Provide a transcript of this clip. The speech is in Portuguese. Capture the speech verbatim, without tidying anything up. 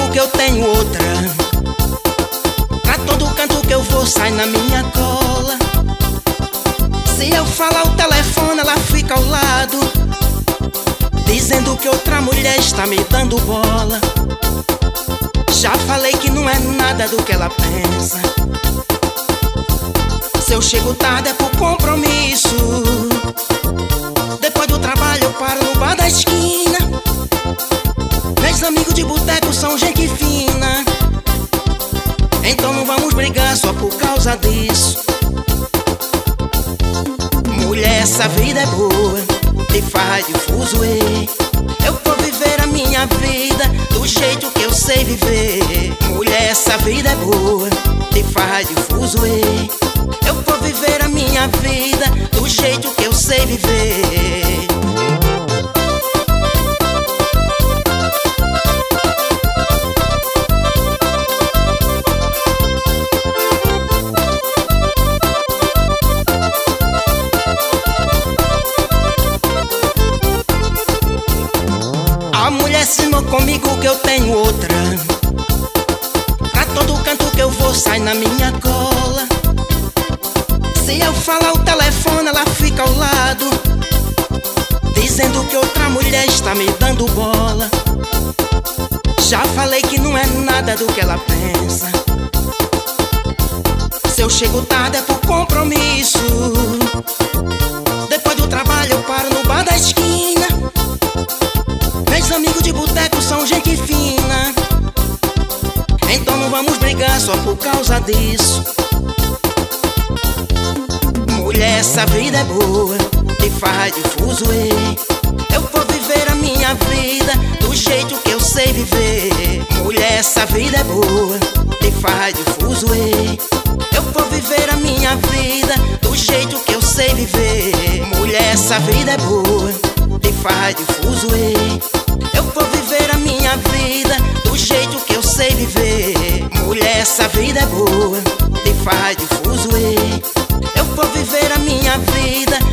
que eu tenho outra. Pra todo canto que eu vou sai na minha cola. Se eu falar o telefone ela fica ao lado, dizendo que outra mulher está me dando bola. Já falei que não é nada do que ela pensa. Se eu chego tarde é por compromisso. Depois do trabalho eu paro no bar da esquina. Meus amigos de boteco são gente fina, então não vamos brigar só por causa disso. Mulher, essa vida é boa, de farra de fuzuê. Eu vou viver a minha vida do jeito que eu sei viver. Mulher, essa vida é boa, de farra de fuzuê. Eu vou viver a minha vida do jeito que eu sei viver. A mulher cismou comigo que eu tenho outra. Pra todo canto que eu vou sai na minha cola. Se eu falar o telefone ela fica ao lado, dizendo que outra mulher está me dando bola. Já falei que não é nada do que ela pensa. Se eu chego tarde é por compromisso. Depois do trabalho eu paro no bar da esquina. Meus amigos de boteco são gente fina, então não vamos brigar só por causa disso. Mulher, essa vida é boa, de farra de fuzuê. Eu vou viver a minha vida do jeito que eu sei viver. Mulher, essa vida é boa, de farra de fuzuê. Eu vou viver a minha vida do jeito que eu sei viver. Mulher, essa vida é boa, de farra de fuzuê. Eu vou viver a minha vida do jeito que eu sei viver. Mulher, essa vida é boa, de farra de fuzuê. Eu vou viver a minha vida